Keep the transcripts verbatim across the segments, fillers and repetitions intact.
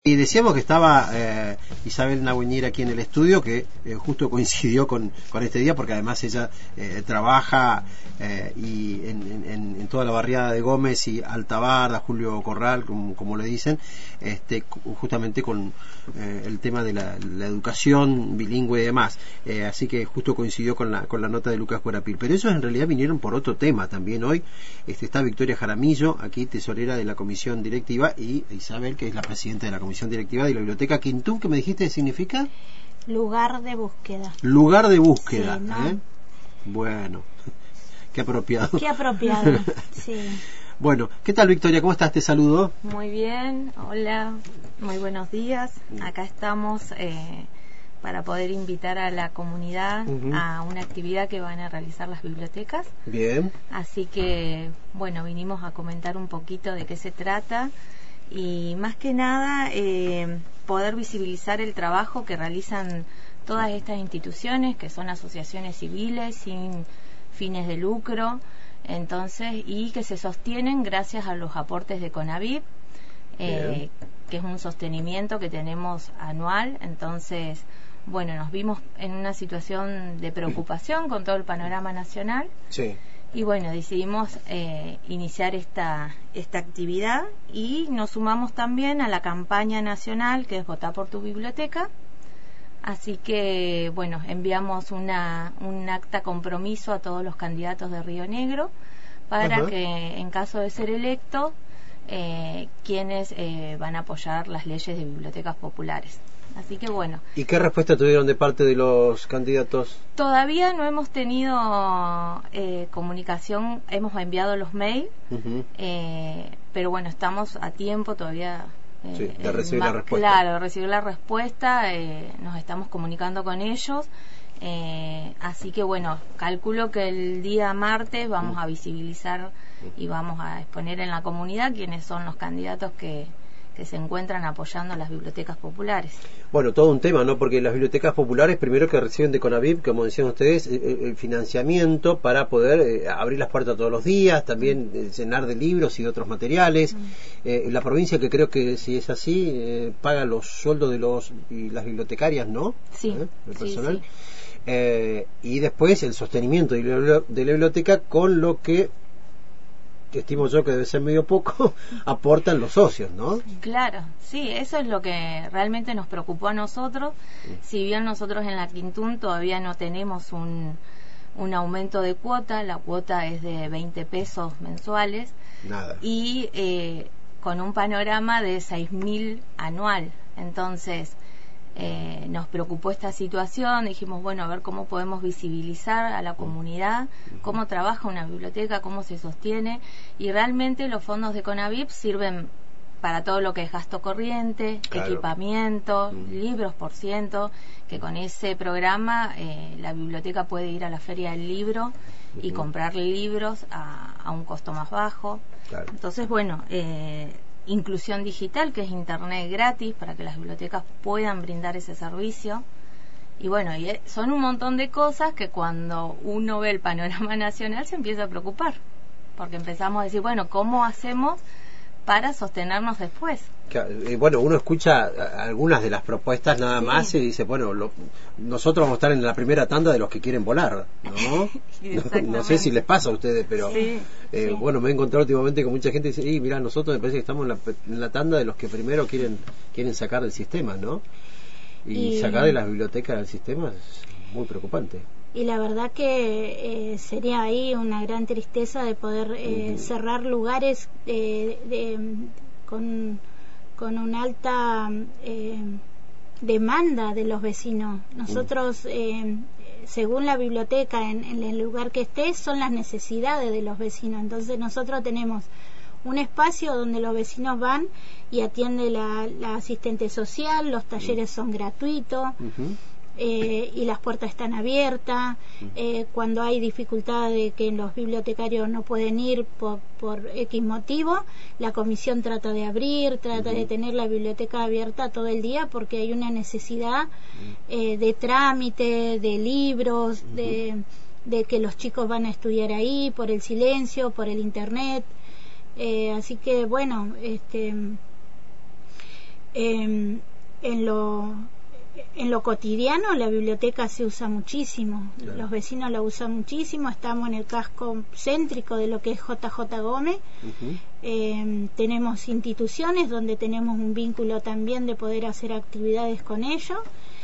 Y decíamos que estaba eh, Isabel Nagüeñera aquí en el estudio, que eh, justo coincidió con, con este día, porque además ella eh, trabaja eh, y en, en, en toda la barriada de Gómez y Altabarda, Julio Corral, como, como le dicen, este, justamente con eh, el tema de la, la educación bilingüe y demás. Eh, así que justo coincidió con la, con la nota de Lucas Guarapil. Pero ellos en realidad vinieron por otro tema también hoy. Este, está Victoria Jaramillo, aquí tesorera de la comisión directiva, y Isabel, que es la presidenta de la comisión directiva de la Biblioteca Quintún, que me dijiste significa lugar de búsqueda. Lugar de búsqueda, sí, ¿no? ¿eh? Bueno, qué apropiado. Qué apropiado, sí. Bueno, ¿qué tal, Victoria? ¿Cómo estás? Te saludo. Muy bien, hola, muy buenos días. Acá estamos eh, para poder invitar a la comunidad uh-huh. a una actividad que van a realizar las bibliotecas. Bien. Así que, bueno, vinimos a comentar un poquito de qué se trata y más que nada eh, poder visibilizar el trabajo que realizan todas estas instituciones, que son asociaciones civiles sin fines de lucro, entonces, y que se sostienen gracias a los aportes de CONAVIP, eh, que es un sostenimiento que tenemos anual. Entonces, bueno, nos vimos en una situación de preocupación con todo el panorama nacional. Sí. Y bueno, decidimos eh, iniciar esta esta actividad y nos sumamos también a la campaña nacional que es Votá por tu biblioteca. Así que, bueno, enviamos una un acta compromiso a todos los candidatos de Río Negro para uh-huh. que, en caso de ser electo, eh, quienes eh, van a apoyar las leyes de bibliotecas populares. Así que bueno. ¿Y qué respuesta tuvieron de parte de los candidatos? Todavía no hemos tenido eh, comunicación, hemos enviado los mails, uh-huh. eh, pero bueno, estamos a tiempo todavía. Eh, sí, de recibir más, la respuesta. Claro, de recibir la respuesta, eh, nos estamos comunicando con ellos. Eh, así que bueno, calculo que el día martes vamos uh-huh. a visibilizar y vamos a exponer en la comunidad quiénes son los candidatos que que se encuentran apoyando las bibliotecas populares. Bueno, todo un tema, ¿no? Porque las bibliotecas populares, primero que reciben de CONAVIP, como decían ustedes, el financiamiento para poder eh, abrir las puertas todos los días, también eh, llenar de libros y de otros materiales. Mm. Eh, la provincia, que creo que si es así, eh, paga los sueldos de los y las bibliotecarias, ¿no? Sí. ¿Eh? El personal. Sí, sí. Eh, y después el sostenimiento de la, de la biblioteca con lo que que estimo yo que debe ser medio poco, aportan los socios, ¿no? Claro, sí, eso es lo que realmente nos preocupó a nosotros. Sí. Si bien nosotros en la Quintún todavía no tenemos un, un aumento de cuota, la cuota es de veinte pesos mensuales. Nada. Y eh, con un panorama de seis mil anual. Entonces, Eh, nos preocupó esta situación, dijimos, bueno, a ver cómo podemos visibilizar a la comunidad, cómo trabaja una biblioteca, cómo se sostiene, y realmente los fondos de CONAVIP sirven para todo lo que es gasto corriente, claro. equipamiento, mm. libros por ciento, que con ese programa eh, la biblioteca puede ir a la feria del libro y mm. comprar libros a, a un costo más bajo. Claro. Entonces, bueno, eh, inclusión digital, que es internet gratis para que las bibliotecas puedan brindar ese servicio. Y bueno, y son un montón de cosas que cuando uno ve el panorama nacional se empieza a preocupar, porque empezamos a decir, bueno, ¿cómo hacemos para sostenernos después? Y bueno, uno escucha algunas de las propuestas nada sí. más y dice, bueno, lo, nosotros vamos a estar en la primera tanda de los que quieren volar, ¿no? no, no sé si les pasa a ustedes, pero sí, eh, sí. bueno, me he encontrado últimamente con mucha gente que dice, y mira, nosotros me parece que estamos en la, en la tanda de los que primero quieren quieren sacar del sistema, ¿no? Y, y sacar de las bibliotecas del sistema es muy preocupante. Y la verdad que eh, sería ahí una gran tristeza de poder eh, uh-huh. cerrar lugares eh, de, con, con una alta eh, demanda de los vecinos. Nosotros, eh, según la biblioteca, en, en el lugar que esté, son las necesidades de los vecinos. Entonces nosotros tenemos un espacio donde los vecinos van y atiende la, la asistente social, los talleres son gratuitos. Uh-huh. Eh, y las puertas están abiertas. Eh, cuando hay dificultad de que los bibliotecarios no pueden ir por, por X motivo, la comisión trata de abrir, trata uh-huh. de tener la biblioteca abierta todo el día, porque hay una necesidad eh, de trámite, de libros, uh-huh. de, de que los chicos van a estudiar ahí, por el silencio, por el internet. Eh, así que bueno, este eh, en lo en lo cotidiano la biblioteca se usa muchísimo, claro. Los vecinos la usan muchísimo, estamos en el casco céntrico de lo que es J J Gómez. Uh-huh. eh, tenemos instituciones donde tenemos un vínculo también de poder hacer actividades con ellos,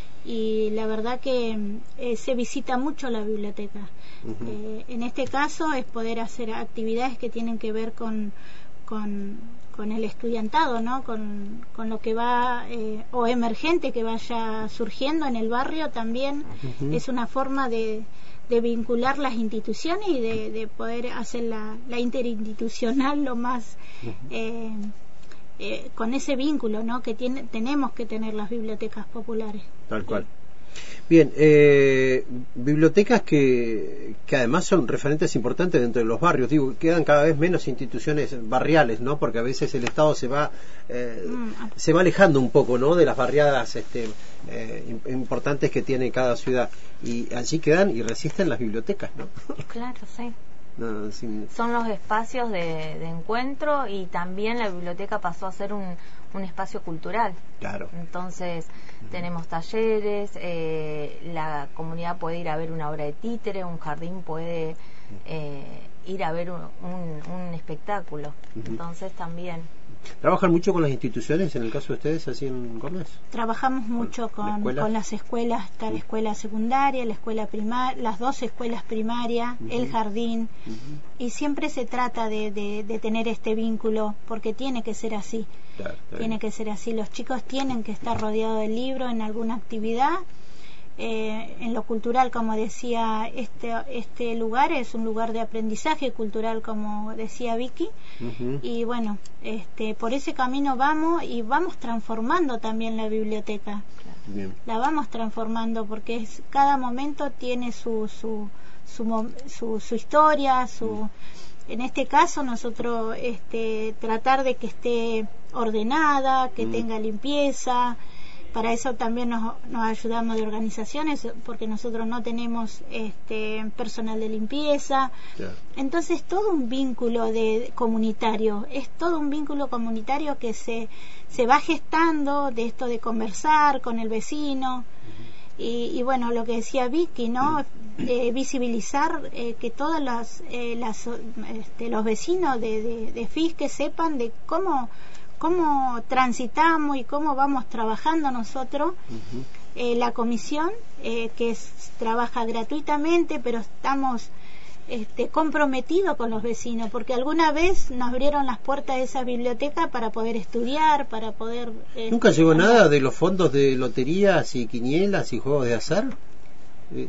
y la verdad que eh, se visita mucho la biblioteca. Uh-huh. eh, en este caso es poder hacer actividades que tienen que ver con con, con el estudiantado, ¿no? Con, con lo que va eh, o emergente que vaya surgiendo en el barrio también. Uh-huh. Es una forma de, de vincular las instituciones y de, de poder hacer la, la interinstitucional lo más uh-huh. eh, eh, con ese vínculo, ¿no? Que tiene, tenemos que tener las bibliotecas populares. Tal cual. Bien, eh, bibliotecas que, que además son referentes importantes dentro de los barrios. Digo, quedan cada vez menos instituciones barriales, ¿no? Porque a veces el Estado se va eh, mm. se va alejando un poco, ¿no? De las barriadas este, eh, importantes que tiene cada ciudad, y allí quedan y resisten las bibliotecas, ¿no? Claro, sí. No, sin... Son los espacios de, de encuentro, y también la biblioteca pasó a ser un, un espacio cultural. Claro. Entonces uh-huh. tenemos talleres, eh, la comunidad puede ir a ver una obra de títere, un jardín puede eh, ir a ver un, un, un espectáculo. Uh-huh. Entonces también. ¿Trabajan mucho con las instituciones en el caso de ustedes así en Gómez? Trabajamos mucho con, con las escuelas, está la escuela secundaria, la escuela primaria, las dos escuelas primarias, uh-huh. el jardín, uh-huh. y siempre se trata de, de, de tener este vínculo, porque tiene que ser así, claro, tiene que ser así, los chicos tienen que estar rodeados del libro en alguna actividad. Eh, en lo cultural, como decía, este este lugar es un lugar de aprendizaje cultural, como decía Vicky, uh-huh. y bueno, este por ese camino vamos, y vamos transformando también la biblioteca. Bien. La vamos transformando, porque es, cada momento tiene su su su, su, su historia, su uh-huh. en este caso nosotros este tratar de que esté ordenada, que uh-huh. tenga limpieza. Para eso también nos, nos ayudamos de organizaciones, porque nosotros no tenemos este personal de limpieza. Yeah. Entonces todo un vínculo de, de comunitario, es todo un vínculo comunitario que se, se va gestando, de esto de conversar con el vecino. Uh-huh. y, y bueno, lo que decía Vicky, ¿no? Uh-huh. eh, visibilizar eh, que todos las, eh, las, este, los vecinos de, de, de Fisque sepan de cómo cómo transitamos y cómo vamos trabajando nosotros. Uh-huh. eh, la comisión eh, que es, trabaja gratuitamente, pero estamos este, comprometidos con los vecinos, porque alguna vez nos abrieron las puertas de esa biblioteca para poder estudiar, para poder... Eh, ¿Nunca llegó nada de los fondos de loterías y quinielas y juegos de azar? Eh.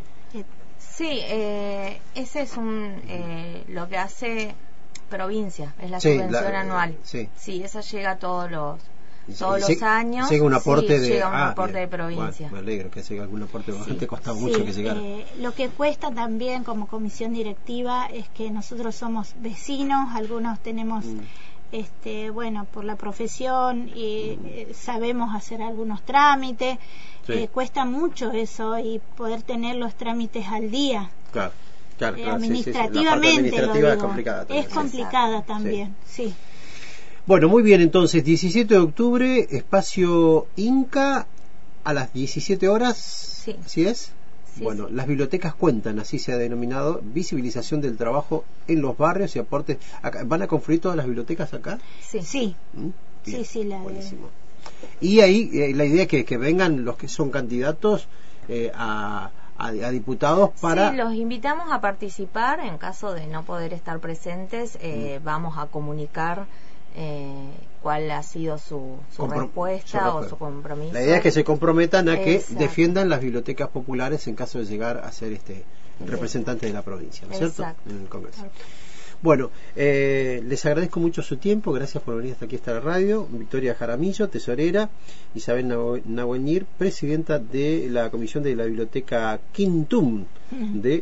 Sí, eh, ese es un eh, lo que hace... provincia, es la sí, subvención la, anual. Sí. sí, esa llega todos los todos sí, los años. Llega un aporte sí, de llega un ah, aporte bien, de provincia. Bueno, me alegro que llegue algún aporte, sí, gente costaba sí, mucho que llegara. Eh, lo que cuesta también como comisión directiva es que nosotros somos vecinos, algunos tenemos mm. este, bueno, por la profesión y mm. eh, sabemos hacer algunos trámites. Sí. Eh, cuesta mucho eso, y poder tener los trámites al día. Claro. Claro, claro, administrativamente sí, sí. La parte administrativa es complicada también. Es complicada también, sí. sí. Bueno, muy bien, entonces, diecisiete de octubre, espacio Inca, a las diecisiete horas, sí. ¿así es? Sí, bueno, sí. Las bibliotecas cuentan, así se ha denominado, visibilización del trabajo en los barrios y aportes. Acá, ¿van a confluir todas las bibliotecas acá? Sí, sí. ¿Mm? Sí, sí, la buenísimo. De... Y ahí, eh, la idea es que, que vengan los que son candidatos eh, a... A, a diputados para... Sí, los invitamos a participar. En caso de no poder estar presentes, eh, mm. vamos a comunicar eh, cuál ha sido su, su, Comprom- respuesta su o su compromiso. La idea es que se comprometan a que Exacto. defiendan las bibliotecas populares en caso de llegar a ser este representante de la provincia, ¿no es cierto? En el Congreso. Exacto. Bueno, eh, les agradezco mucho su tiempo, gracias por venir hasta aquí, hasta la radio. Victoria Jaramillo, tesorera, Isabel Nahueñir, presidenta de la Comisión de la Biblioteca Quintum de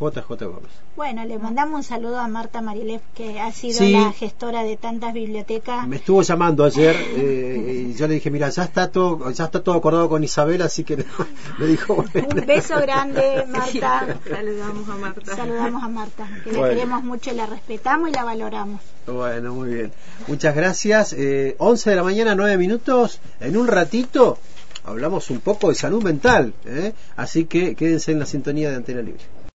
J J Gómez. Bueno, le mandamos un saludo a Marta Marilef, que ha sido sí, la gestora de tantas bibliotecas. Me estuvo llamando ayer eh, y yo le dije, mira, ya está todo ya está todo acordado con Isabel, así que me dijo, bueno. Un beso grande, Marta. Saludamos a Marta. Saludamos a Marta, que bueno. la queremos mucho, la respetamos y la valoramos. Bueno, muy bien. Muchas gracias. Eh, once de la mañana, nueve minutos. En un ratito hablamos un poco de salud mental, ¿eh? Así que quédense en la sintonía de Antena Libre.